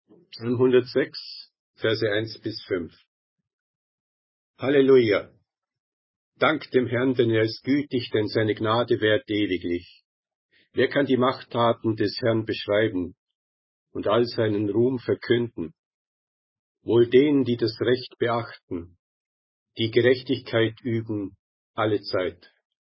Psalm 106, Verse 1 bis 5. Halleluja! Dank dem Herrn, denn er ist gütig, denn seine Gnade währt ewiglich. Wer kann die Machttaten des Herrn beschreiben und all seinen Ruhm verkünden? Wohl denen, die das Recht beachten, die Gerechtigkeit üben alle Zeit.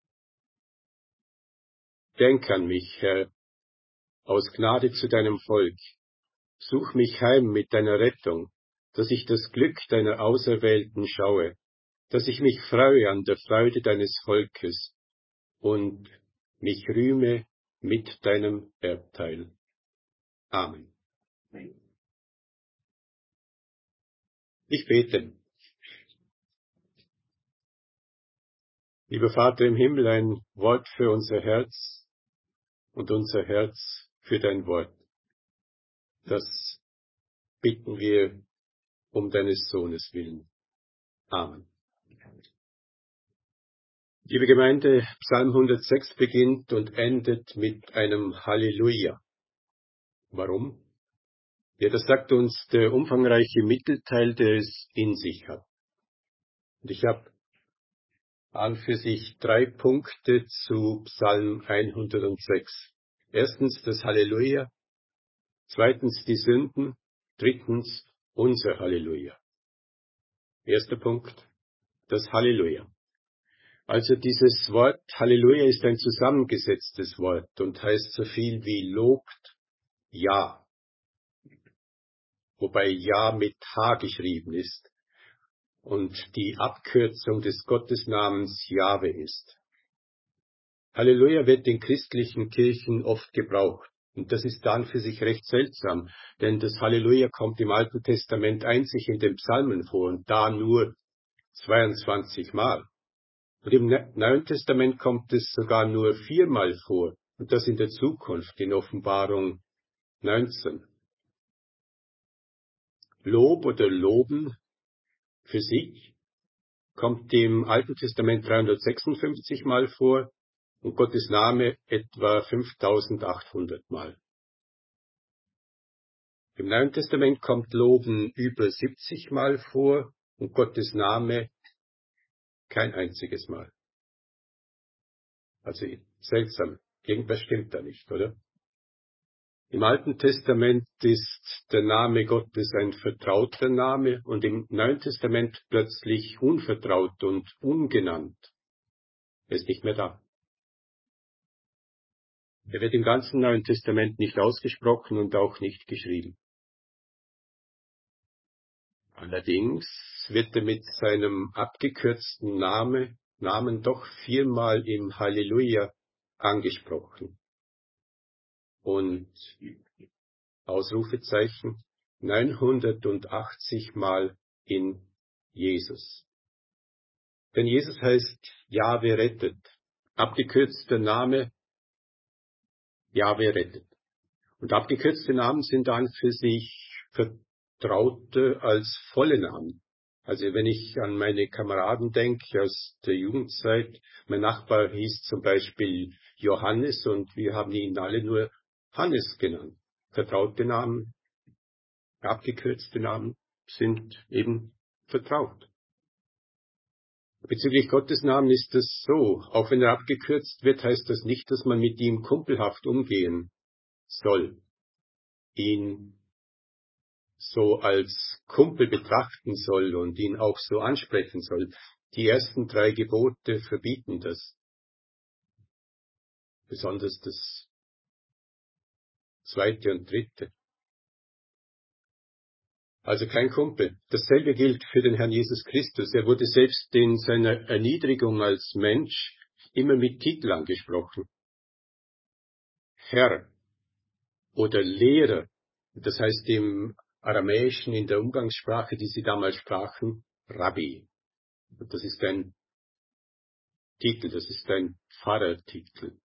Denk an mich, Herr, aus Gnade zu deinem Volk. Such mich heim mit deiner Rettung, dass ich das Glück deiner Auserwählten schaue, dass ich mich freue an der Freude deines Volkes und mich rühme mit deinem Erbteil. Amen. Ich bete. Lieber Vater im Himmel, ein Wort für unser Herz und unser Herz für dein Wort. Das bitten wir um deines Sohnes willen. Amen. Liebe Gemeinde, Psalm 106 beginnt und endet mit einem Halleluja. Warum? Ja, das sagt uns der umfangreiche Mittelteil, der es in sich hat. Und ich habe an für sich 3 Punkte zu Psalm 106. Erstens das Halleluja, zweitens die Sünden, drittens unser Halleluja. Erster Punkt, das Halleluja. Also dieses Wort Halleluja ist ein zusammengesetztes Wort und heißt so viel wie lobt, ja. Wobei ja mit H geschrieben ist und die Abkürzung des Gottesnamens Jahwe ist. Halleluja wird in christlichen Kirchen oft gebraucht. Und das ist dann für sich recht seltsam, denn das Halleluja kommt im Alten Testament einzig in den Psalmen vor und da nur 22 Mal. Und im Neuen Testament kommt es sogar nur 4 Mal vor, und das in der Zukunft, in Offenbarung 19. Lob oder Loben für sich kommt im Alten Testament 356 Mal vor und Gottes Name etwa 5800 Mal. Im Neuen Testament kommt Loben über 70 Mal vor und Gottes Name kein einziges Mal. Also seltsam, irgendwas stimmt da nicht, oder? Im Alten Testament ist der Name Gottes ein vertrauter Name und im Neuen Testament plötzlich unvertraut und ungenannt. Er ist nicht mehr da. Er wird im ganzen Neuen Testament nicht ausgesprochen und auch nicht geschrieben. Allerdings wird er mit seinem abgekürzten Namen doch 4-mal im Halleluja angesprochen. Und Ausrufezeichen 980 Mal in Jesus. Denn Jesus heißt Jahwe rettet. Abgekürzter Name Jahwe rettet. Und abgekürzte Namen sind an für sich vertrauter als volle Namen. Also wenn ich an meine Kameraden denke aus der Jugendzeit, mein Nachbar hieß zum Beispiel Johannes und wir haben ihn alle nur Hannes genannt. Vertraute Namen, abgekürzte Namen sind eben vertraut. Bezüglich Gottes Namen ist es so, auch wenn er abgekürzt wird, heißt das nicht, dass man mit ihm kumpelhaft umgehen soll, ihn so als Kumpel betrachten soll und ihn auch so ansprechen soll. Die ersten 3 Gebote verbieten das. Besonders das 2. und 3. Also kein Kumpel. Dasselbe gilt für den Herrn Jesus Christus. Er wurde selbst in seiner Erniedrigung als Mensch immer mit Titel angesprochen. Herr oder Lehrer. Das heißt im Aramäischen, in der Umgangssprache, die sie damals sprachen, Rabbi. Und das ist ein Titel, das ist ein Pfarrertitel.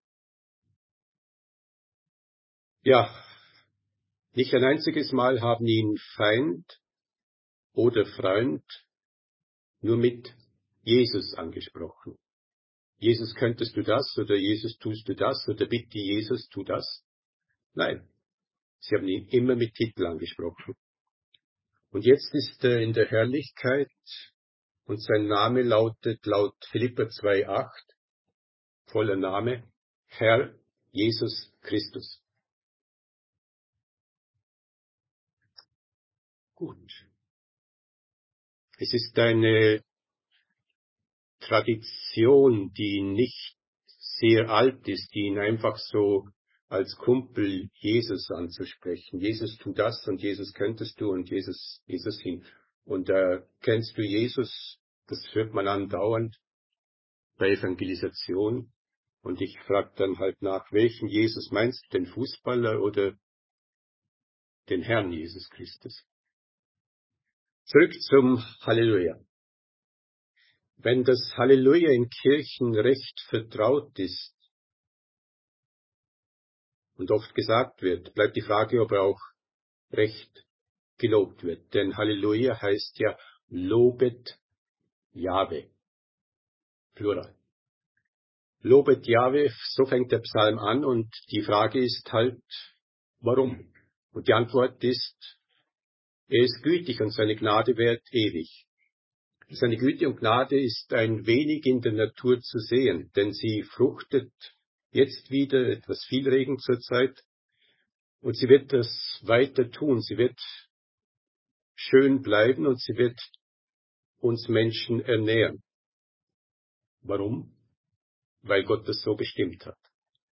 Ja, nicht ein einziges Mal haben ihn Feind oder Freund nur mit Jesus angesprochen. Jesus, könntest du das? Oder Jesus, tust du das? Oder bitte Jesus, tu das? Nein. Sie haben ihn immer mit Titel angesprochen. Und jetzt ist er in der Herrlichkeit und sein Name lautet laut Philipper 2,8, voller Name, Herr Jesus Christus. Gut. Es ist eine Tradition, die nicht sehr alt ist, die ihn einfach so als Kumpel Jesus anzusprechen. Jesus, tu das und Jesus könntest du und Jesus hin. Und kennst du Jesus? Das hört man andauernd bei Evangelisation. Und ich frage dann halt nach, welchen Jesus meinst du, den Fußballer oder den Herrn Jesus Christus? Zurück zum Halleluja. Wenn das Halleluja in Kirchen recht vertraut ist und oft gesagt wird, bleibt die Frage, ob er auch recht gelobt wird. Denn Halleluja heißt ja, lobet Jahwe. Plural. Lobet Jahwe, so fängt der Psalm an und die Frage ist halt, warum? Und die Antwort ist, er ist gütig und seine Gnade währt ewig. Seine Güte und Gnade ist ein wenig in der Natur zu sehen, denn sie fruchtet jetzt wieder etwas viel Regen zur Zeit und sie wird das weiter tun. Sie wird schön bleiben und sie wird uns Menschen ernähren. Warum? Weil Gott das so bestimmt hat.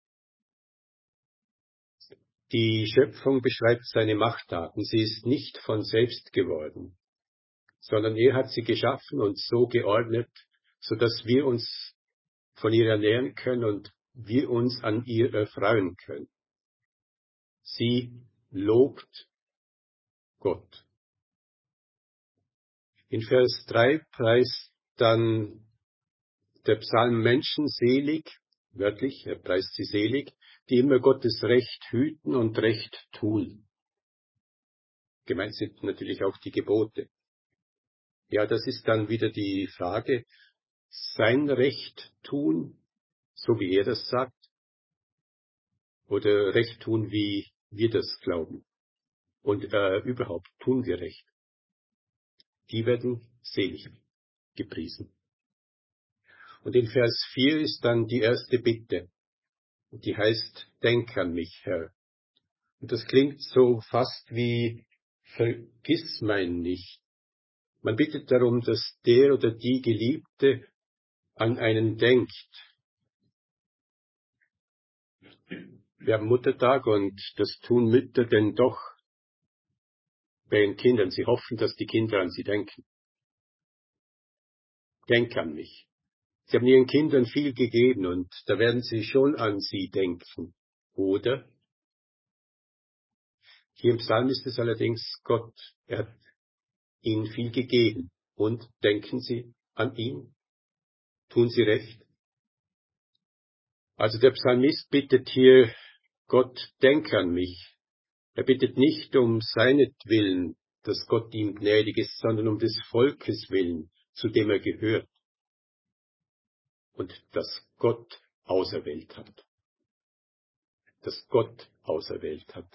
Die Schöpfung beschreibt seine Machttaten. Sie ist nicht von selbst geworden, sondern er hat sie geschaffen und so geordnet, sodass wir uns von ihr ernähren können und wir uns an ihr erfreuen können. Sie lobt Gott. In Vers 3 preist dann der Psalm Menschen selig, wörtlich, er preist sie selig, die immer Gottes Recht hüten und Recht tun. Gemeint sind natürlich auch die Gebote. Ja, das ist dann wieder die Frage, sein Recht tun, so wie er das sagt, oder Recht tun, wie wir das glauben. Und überhaupt tun wir Recht. Die werden selig gepriesen. Und in Vers 4 ist dann die erste Bitte. Die heißt, denk an mich, Herr. Und das klingt so fast wie, vergiss mein nicht. Man bittet darum, dass der oder die Geliebte an einen denkt. Wir haben Muttertag und das tun Mütter denn doch bei ihren Kindern. Sie hoffen, dass die Kinder an sie denken. Denk an mich. Sie haben ihren Kindern viel gegeben und da werden sie schon an sie denken. Oder? Hier im Psalm ist es allerdings Gott. Er hat ihnen viel gegeben. Und denken Sie an ihn? Tun Sie recht? Also der Psalmist bittet hier, Gott, denk an mich. Er bittet nicht um seinetwillen, dass Gott ihm gnädig ist, sondern um des Volkes willen, zu dem er gehört. Und das Gott auserwählt hat. Das Gott auserwählt hat.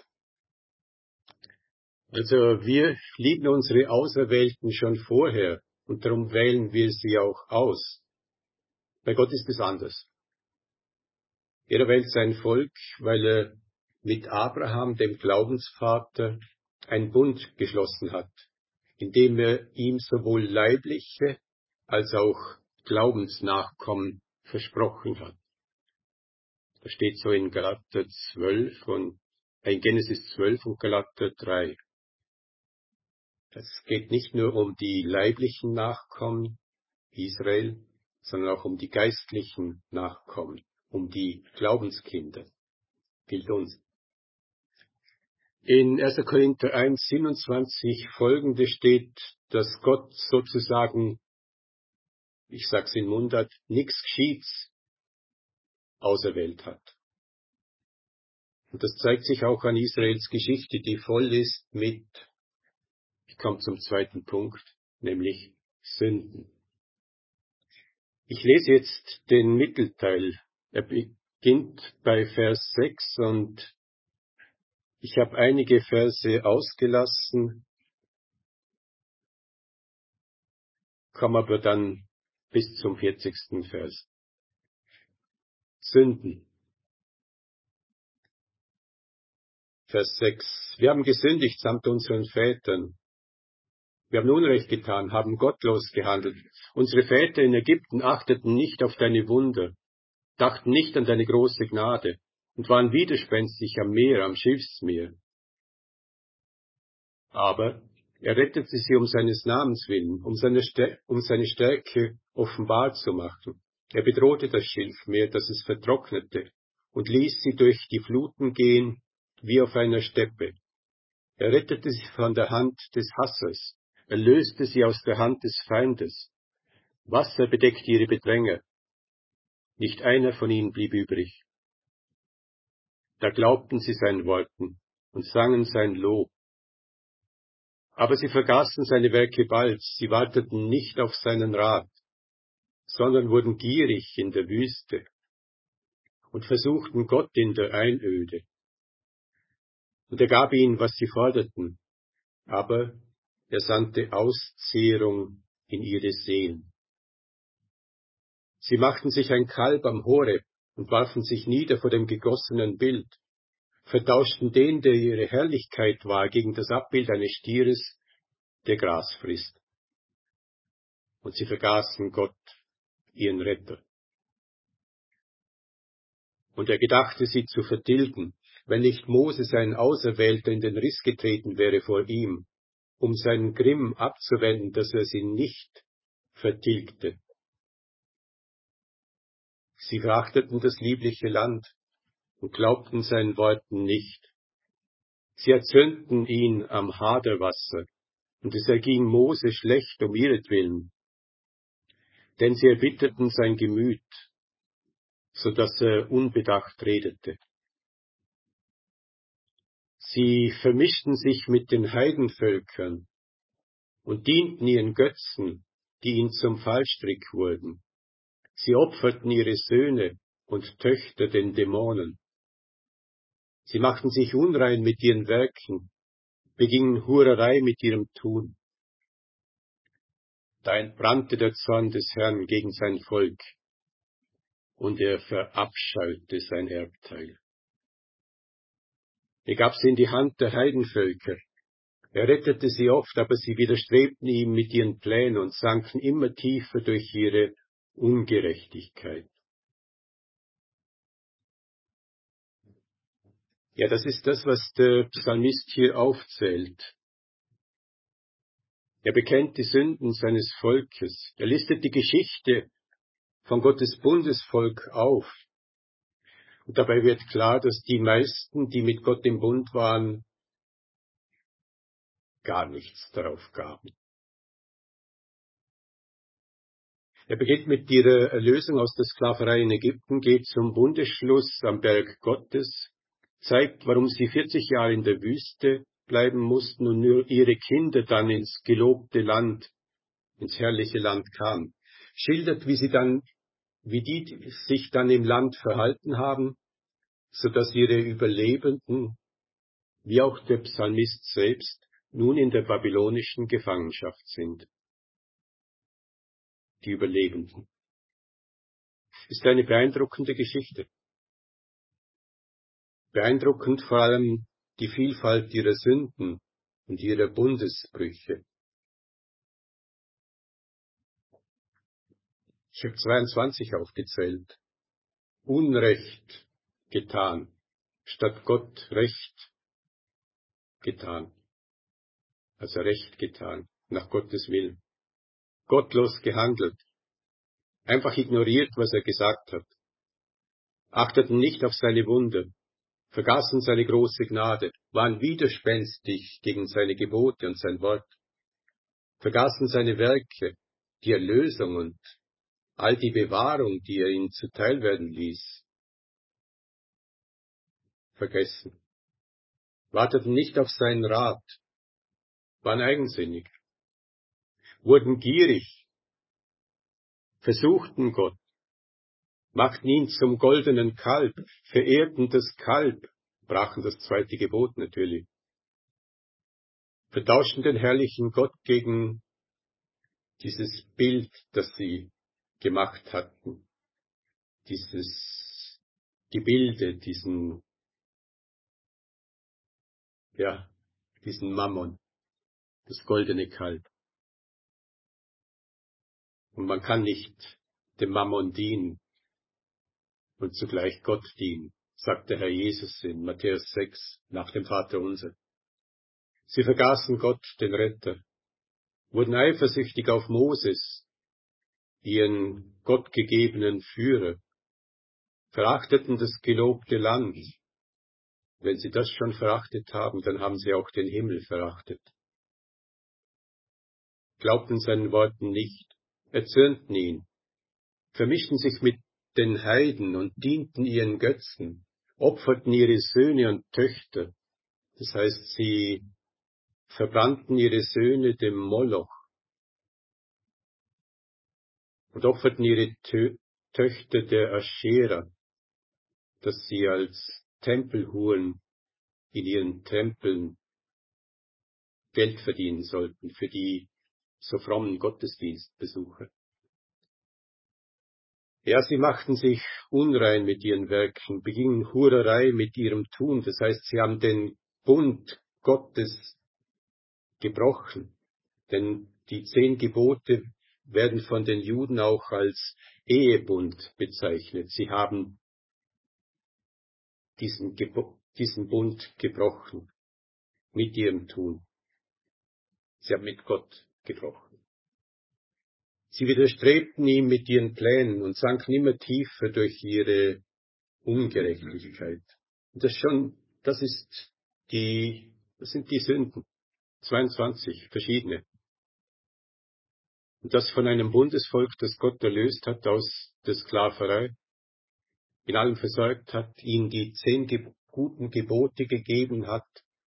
Also wir lieben unsere Auserwählten schon vorher und darum wählen wir sie auch aus. Bei Gott ist es anders. Er erwählt sein Volk, weil er mit Abraham, dem Glaubensvater, einen Bund geschlossen hat, indem er ihm sowohl leibliche als auch Glaubensnachkommen versprochen hat. Das steht so in Galater 12 und in Genesis 12 und Galater 3. Es geht nicht nur um die leiblichen Nachkommen Israel, sondern auch um die geistlichen Nachkommen, um die Glaubenskinder. Gilt uns. In 1. Korinther 1, 27 folgende steht, dass Gott sozusagen, ich sag's in Mundart, nix Geschieht's auserwählt hat. Und das zeigt sich auch an Israels Geschichte, die voll ist mit, ich komme zum zweiten Punkt, nämlich Sünden. Ich lese jetzt den Mittelteil. Er beginnt bei Vers 6 und Ich habe einige Verse ausgelassen, komme aber dann bis zum 40. Vers. Sünden. Vers 6. Wir haben gesündigt samt unseren Vätern. Wir haben Unrecht getan, haben gottlos gehandelt. Unsere Väter in Ägypten achteten nicht auf deine Wunder, dachten nicht an deine große Gnade und waren widerspenstig am Meer, am Schiffsmeer. Aber er rettete sie um seines Namens willen, um seine Stärke offenbar zu machen. Er bedrohte das Schilfmeer, dass es vertrocknete, und ließ sie durch die Fluten gehen, wie auf einer Steppe. Er rettete sie von der Hand des Hassers, er löste sie aus der Hand des Feindes. Wasser bedeckte ihre Bedränger, nicht einer von ihnen blieb übrig. Da glaubten sie seinen Worten und sangen sein Lob. Aber sie vergaßen seine Werke bald, sie warteten nicht auf seinen Rat, sondern wurden gierig in der Wüste und versuchten Gott in der Einöde. Und er gab ihnen, was sie forderten, aber er sandte Auszehrung in ihre Seelen. Sie machten sich ein Kalb am Horeb und warfen sich nieder vor dem gegossenen Bild, vertauschten den, der ihre Herrlichkeit war, gegen das Abbild eines Stieres, der Gras frisst. Und sie vergaßen Gott, ihren Retter. Und er gedachte, sie zu vertilgen, wenn nicht Mose, sein Auserwählter, in den Riss getreten wäre vor ihm, um seinen Grimm abzuwenden, dass er sie nicht vertilgte. Sie verachteten das liebliche Land und glaubten seinen Worten nicht. Sie erzürnten ihn am Haderwasser, und es erging Mose schlecht um ihretwillen, denn sie erbitterten sein Gemüt, so dass er unbedacht redete. Sie vermischten sich mit den Heidenvölkern und dienten ihren Götzen, die ihnen zum Fallstrick wurden. Sie opferten ihre Söhne und Töchter den Dämonen. Sie machten sich unrein mit ihren Werken, begingen Hurerei mit ihrem Tun. Da entbrannte der Zorn des Herrn gegen sein Volk, und er verabscheute sein Erbteil. Er gab sie in die Hand der Heidenvölker. Er rettete sie oft, aber sie widerstrebten ihm mit ihren Plänen und sanken immer tiefer durch ihre Ungerechtigkeit. Ja, das ist das, was der Psalmist hier aufzählt. Er bekennt die Sünden seines Volkes. Er listet die Geschichte von Gottes Bundesvolk auf. Und dabei wird klar, dass die meisten, die mit Gott im Bund waren, gar nichts darauf gaben. Er beginnt mit ihrer Erlösung aus der Sklaverei in Ägypten, geht zum Bundesschluss am Berg Gottes, zeigt, warum sie 40 Jahre in der Wüste bleiben mussten und nur ihre Kinder dann ins gelobte Land, ins herrliche Land kamen. Schildert, wie die sich dann im Land verhalten haben, so dass ihre Überlebenden, wie auch der Psalmist selbst, nun in der babylonischen Gefangenschaft sind. Die Überlebenden. Ist eine beeindruckende Geschichte. Beeindruckend vor allem die Vielfalt ihrer Sünden und ihrer Bundesbrüche. Ich habe 22 aufgezählt. Unrecht getan, statt Gott Recht getan. Also Recht getan, nach Gottes Willen. Gottlos gehandelt. Einfach ignoriert, was er gesagt hat. Achteten nicht auf seine Wunder. Vergaßen seine große Gnade. Waren widerspenstig gegen seine Gebote und sein Wort. Vergaßen seine Werke, die Erlösung und all die Bewahrung, die er ihnen zuteil werden ließ. Vergessen. Warteten nicht auf seinen Rat. Waren eigensinnig. Wurden gierig. Versuchten Gott. Machten ihn zum goldenen Kalb. Verehrten das Kalb brachen das zweite Gebot natürlich, vertauschten den herrlichen Gott gegen dieses Bild, das sie gemacht hatten, dieses Gebilde, diesen Mammon, das goldene Kalb. Und man kann nicht dem Mammon dienen und zugleich Gott dienen, sagt der Herr Jesus in Matthäus 6 nach dem Vaterunser. Sie vergaßen Gott, den Retter, wurden eifersüchtig auf Moses, ihren gottgegebenen Führer, verachteten das gelobte Land. Wenn sie das schon verachtet haben, dann haben sie auch den Himmel verachtet. Glaubten seinen Worten nicht, erzürnten ihn, vermischten sich mit den Heiden und dienten ihren Götzen, opferten ihre Söhne und Töchter. Das heißt, sie verbrannten ihre Söhne dem Moloch und opferten ihre Töchter der Aschera, dass sie als Tempelhuren in ihren Tempeln Geld verdienen sollten für die so frommen Gottesdienstbesucher. Ja, sie machten sich unrein mit ihren Werken, begingen Hurerei mit ihrem Tun. Das heißt, sie haben den Bund Gottes gebrochen. Denn die 10 Gebote werden von den Juden auch als Ehebund bezeichnet. Sie haben diesen Bund gebrochen mit ihrem Tun. Sie haben mit Gott gebrochen. Sie widerstrebten ihm mit ihren Plänen und sanken immer tiefer durch ihre Ungerechtigkeit. Und das sind die Sünden. 22 verschiedene. Und das von einem Bundesvolk, das Gott erlöst hat aus der Sklaverei, in allem versorgt hat, ihnen die 10 guten Gebote gegeben hat,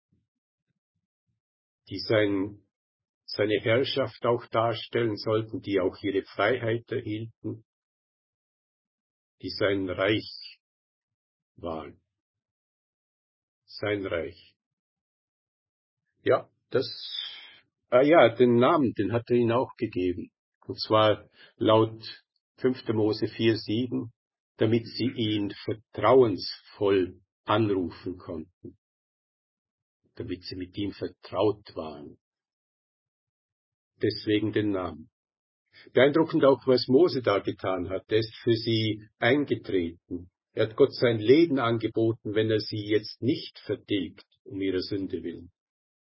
die seine Herrschaft auch darstellen sollten, die auch ihre Freiheit erhielten, die sein Reich waren. Sein Reich. Ja, den Namen, den hat er ihnen auch gegeben. Und zwar laut 5. Mose 4,7, damit sie ihn vertrauensvoll anrufen konnten. Damit sie mit ihm vertraut waren. Deswegen den Namen. Beeindruckend auch, was Mose da getan hat. Er ist für sie eingetreten. Er hat Gott sein Leben angeboten, wenn er sie jetzt nicht vertilgt, um ihrer Sünde willen.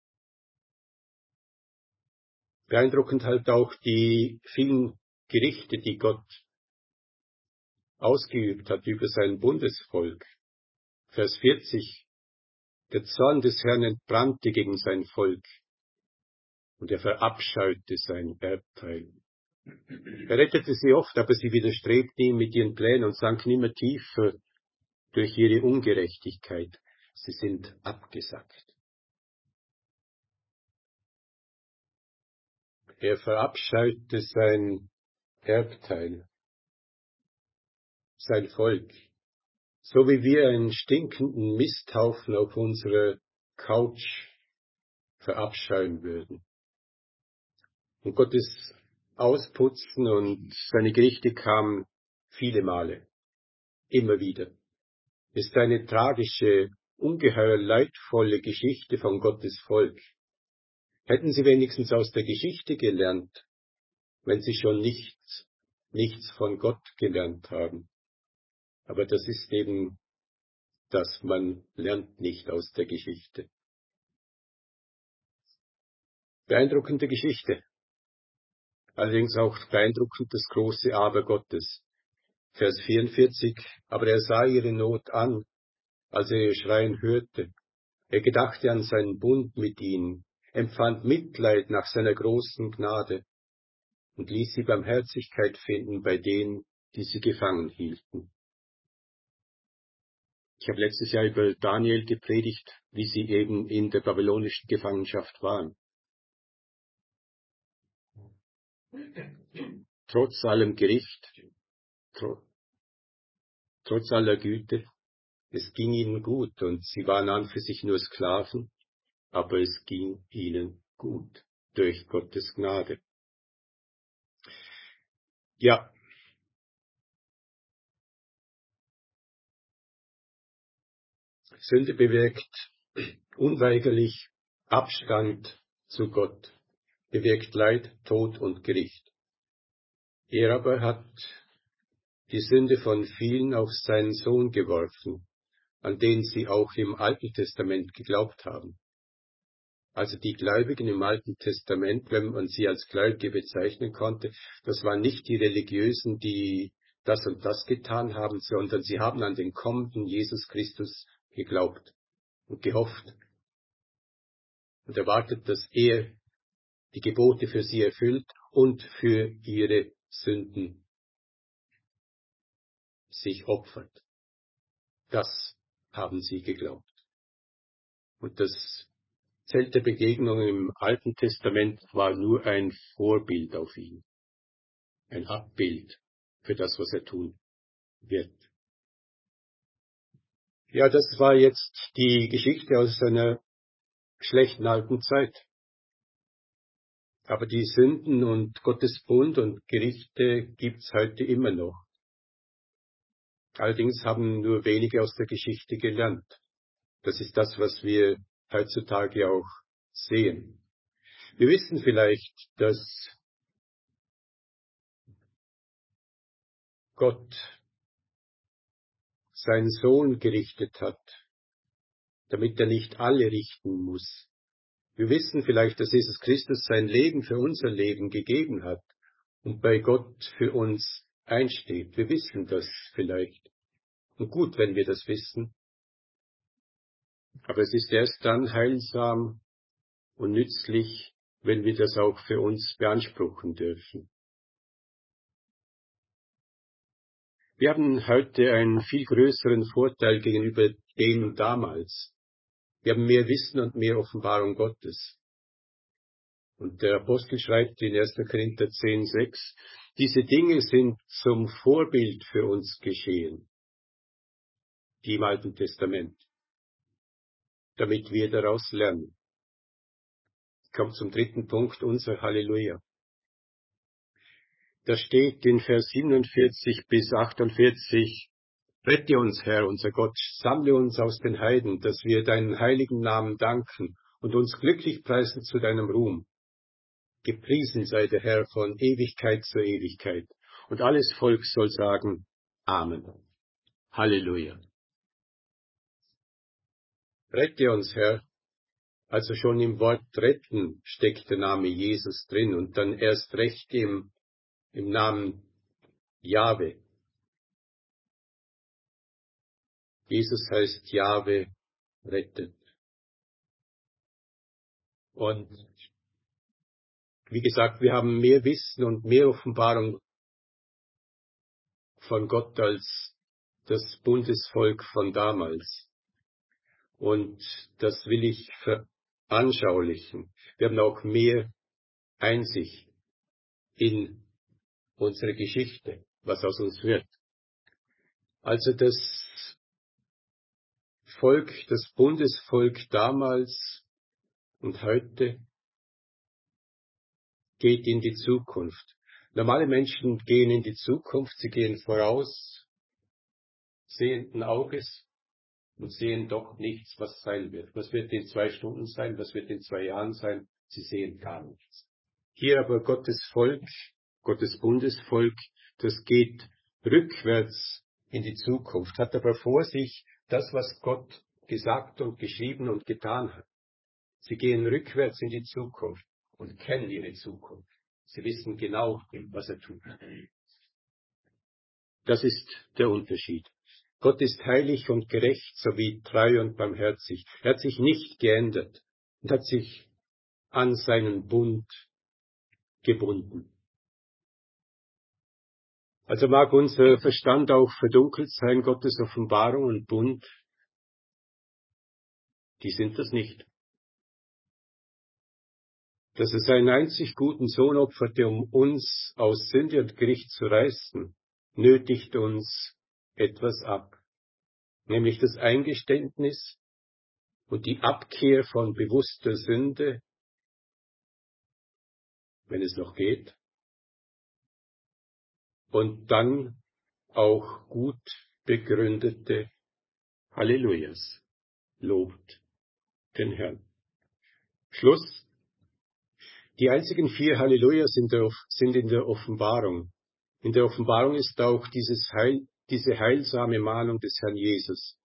Beeindruckend halt auch die vielen Gerichte, die Gott ausgeübt hat über sein Bundesvolk. Vers 40. Der Zorn des Herrn entbrannte gegen sein Volk und er verabscheute sein Erbteil. Er rettete sie oft, aber sie widerstrebten ihm mit ihren Plänen und sanken immer tiefer durch ihre Ungerechtigkeit. Sie sind abgesackt. Er verabscheute sein Erbteil, sein Volk, so wie wir einen stinkenden Misthaufen auf unserer Couch verabscheuen würden. Und Gottes Ausputzen und seine Gerichte kamen viele Male, immer wieder. Es ist eine tragische, ungeheuer leidvolle Geschichte von Gottes Volk. Hätten sie wenigstens aus der Geschichte gelernt, wenn sie schon nichts von Gott gelernt haben. Aber das ist eben das, man lernt nicht aus der Geschichte. Beeindruckende Geschichte. Allerdings auch beeindruckend das große Aber Gottes. Vers 44, aber er sah ihre Not an, als er ihr Schreien hörte. Er gedachte an seinen Bund mit ihnen, empfand Mitleid nach seiner großen Gnade und ließ sie Barmherzigkeit finden bei denen, die sie gefangen hielten. Ich habe letztes Jahr über Daniel gepredigt, wie sie eben in der babylonischen Gefangenschaft waren. Trotz allem Gericht, trotz aller Güte, Es ging ihnen gut und sie waren an für sich nur Sklaven, aber es ging ihnen gut durch Gottes Gnade. Ja, Sünde bewirkt unweigerlich Abstand zu Gott, bewirkt Leid, Tod und Gericht. Er aber hat die Sünde von vielen auf seinen Sohn geworfen, an den sie auch im Alten Testament geglaubt haben. Also die Gläubigen im Alten Testament, wenn man sie als Gläubige bezeichnen konnte, das waren nicht die Religiösen, die das und das getan haben, sondern sie haben an den kommenden Jesus Christus geglaubt und gehofft und erwartet, dass er die Gebote für sie erfüllt und für ihre Sünden sich opfert. Das haben sie geglaubt. Und das Zelt der Begegnungen im Alten Testament war nur ein Vorbild auf ihn, ein Abbild für das, was er tun wird. Ja, das war jetzt die Geschichte aus einer schlechten alten Zeit. Aber die Sünden und Gottes Bund und Gerichte gibt's heute immer noch. Allerdings haben nur wenige aus der Geschichte gelernt. Das ist das, was wir heutzutage auch sehen. Wir wissen vielleicht, dass Gott seinen Sohn gerichtet hat, damit er nicht alle richten muss. Wir wissen vielleicht, dass Jesus Christus sein Leben für unser Leben gegeben hat und bei Gott für uns einsteht. Wir wissen das vielleicht. Und gut, wenn wir das wissen. Aber es ist erst dann heilsam und nützlich, wenn wir das auch für uns beanspruchen dürfen. Wir haben heute einen viel größeren Vorteil gegenüber denen damals. Wir haben mehr Wissen und mehr Offenbarung Gottes. Und der Apostel schreibt in 1. Korinther 10,6, diese Dinge sind zum Vorbild für uns geschehen, die im Alten Testament, damit wir daraus lernen. Kommt zum dritten Punkt, unser Halleluja. Da steht in Vers 47 bis 48, rette uns, Herr, unser Gott, sammle uns aus den Heiden, dass wir deinen heiligen Namen danken und uns glücklich preisen zu deinem Ruhm. Gepriesen sei der Herr von Ewigkeit zu Ewigkeit. Und alles Volk soll sagen, Amen. Halleluja. Rette uns, Herr. Also schon im Wort retten steckt der Name Jesus drin und dann erst recht im Namen Jahwe. Jesus heißt Jahwe rettet. Und wie gesagt, wir haben mehr Wissen und mehr Offenbarung von Gott als das Bundesvolk von damals. Und das will ich veranschaulichen. Wir haben auch mehr Einsicht in unsere Geschichte, was aus uns wird. Also das Volk, das Bundesvolk damals und heute geht in die Zukunft. Normale Menschen gehen in die Zukunft, sie gehen voraus, sehenden Auges und sehen doch nichts, was sein wird. Was wird in 2 Stunden sein, was wird in 2 Jahren sein? Sie sehen gar nichts. Hier aber Gottes Volk, Gottes Bundesvolk, das geht rückwärts in die Zukunft, hat aber vor sich das, was Gott gesagt und geschrieben und getan hat. Sie gehen rückwärts in die Zukunft und kennen ihre Zukunft. Sie wissen genau, was er tut. Das ist der Unterschied. Gott ist heilig und gerecht sowie treu und barmherzig. Er hat sich nicht geändert und hat sich an seinen Bund gebunden. Also mag unser Verstand auch verdunkelt sein, Gottes Offenbarung und Bund, die sind das nicht. Dass er seinen einzig guten Sohn opferte, um uns aus Sünde und Gericht zu reißen, nötigt uns etwas ab. nämlich das Eingeständnis und die Abkehr von bewusster Sünde, wenn es noch geht, und dann auch gut begründete Hallelujahs. Lobt den Herrn. Schluss. Die einzigen 4 Hallelujahs sind in der Offenbarung. In der Offenbarung ist auch diese heilsame Mahnung des Herrn Jesus.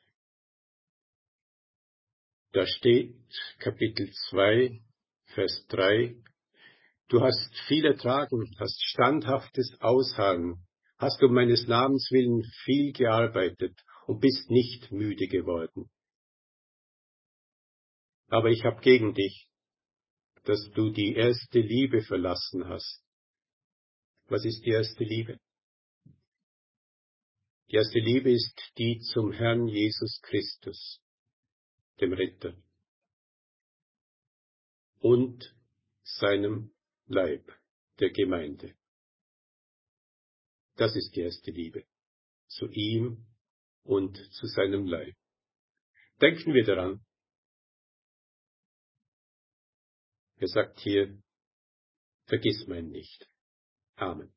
Da steht Kapitel 2, Vers 3, du hast viel ertragen, hast standhaftes Ausharren, hast um meines Namens willen viel gearbeitet und bist nicht müde geworden. Aber ich habe gegen dich, dass du die erste Liebe verlassen hast. Was ist die erste Liebe? Die erste Liebe ist die zum Herrn Jesus Christus, dem Retter, und seinem Leib, der Gemeinde. Das ist die erste Liebe, zu ihm und zu seinem Leib. Denken wir daran. Er sagt hier, vergiss mein nicht. Amen.